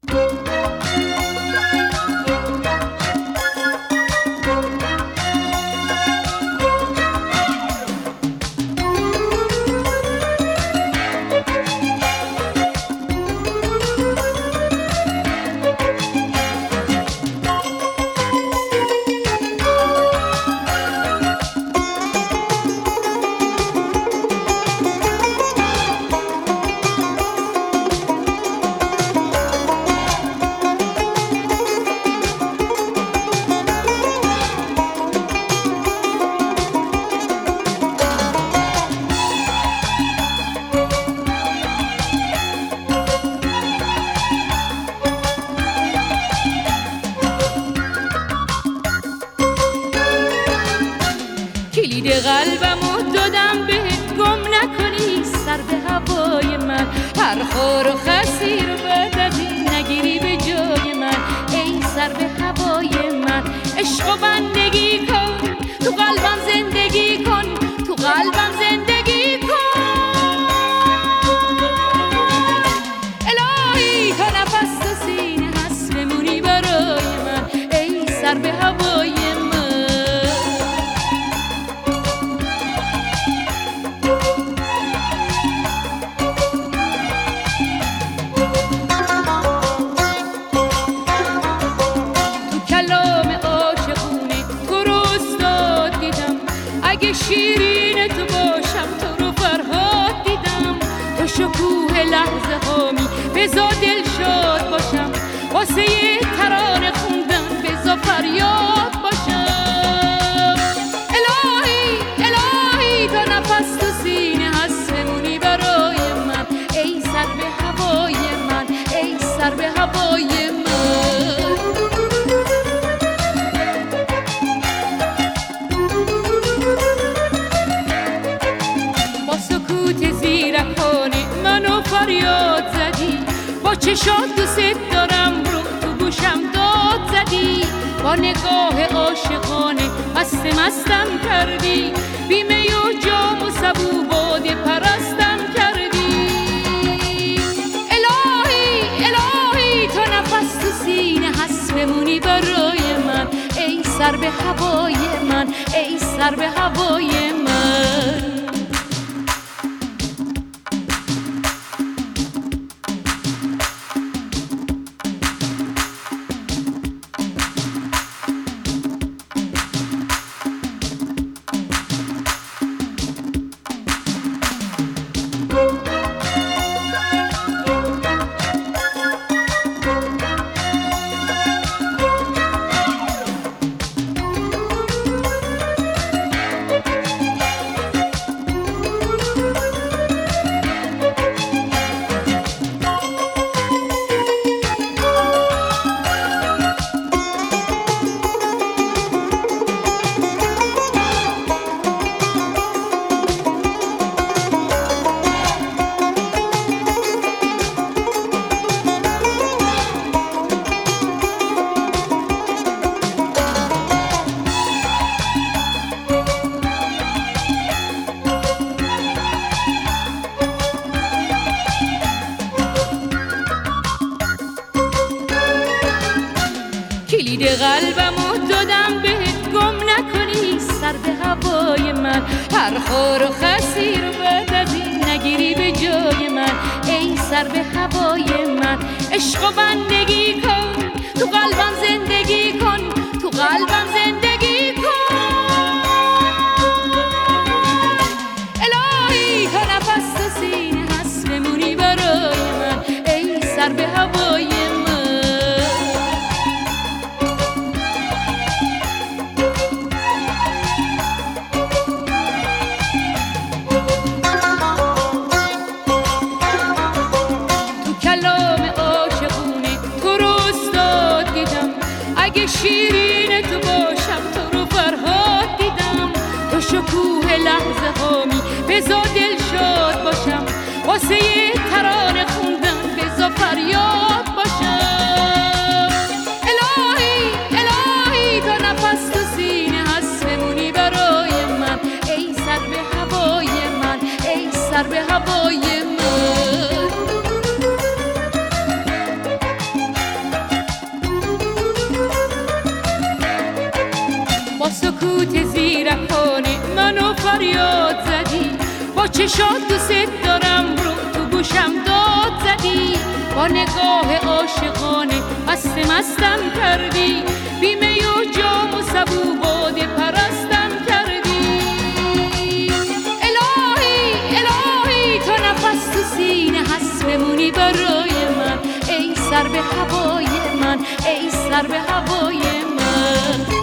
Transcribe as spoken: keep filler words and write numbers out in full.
کلید قلبمو دادم بهت، گم نکنی سر به هوای من. هر خور و خسی رو بعد از این نگیری به جای من. ای سر به هوای من، عشق و بندگی کن، تو قلبم زندگی کن، تو قلبم زندگی کن. الهی تا نفس تو سینه هست بمونی برای من. ای سر به هوای من. شیرین تو باشم، تو رو فرهاد دیدم، تو شکوه لحظه هامی بزا دل شاد باشم، واسه یه ترانه خوندن بزا فریاد باشم. الهی الهی تا نفس تو سینه هست بمونی برای من. ای سر به هوای من، ای سر به هوای من. فریاد زدی با چشات دوست دارم رو تو گوشم داد زدی، با نگاه عاشقانه مست مستم کردی، بیمه و جام و سبو باده پرستم کردی. الهی الهی تا نفس تو سینه هست بمونی برای من. ای سر به هوای من، ای سر به هوای من. کلید قلبمو دادم بهت، گم نکنی سر به هوای من. هر خور و خسی رو بعد از این نگیری به جای من. ای سر به هوای من، عشق و بندگی کن، تو قلبم زندگی کن، تو قلبم زندگی کن. الهی تا نفس تو سینه هست بمونی برای من. ای سر به هوای من. شیرین تو باشم، تو رو فرهاد دیدم، تو شکوه لحظه هامی بزا دل شاد باشم، واسه یه ترانه خوندن بزا فریاد باشم. الهی الهی تا نفس تو سینه هست بمونی برای من. ای سر به هوای من، ای سر به هوای من. چه شد دوست دارم رو تو گوشم داد زدی، با نگاه عاشقانه مست مستم کردی، بیمه و جام و سبو باده پرستم کردی. الهی الهی تو نفس تو سینه هست بمونی برای من، ای سر به هوای من، ای سر به هوای من.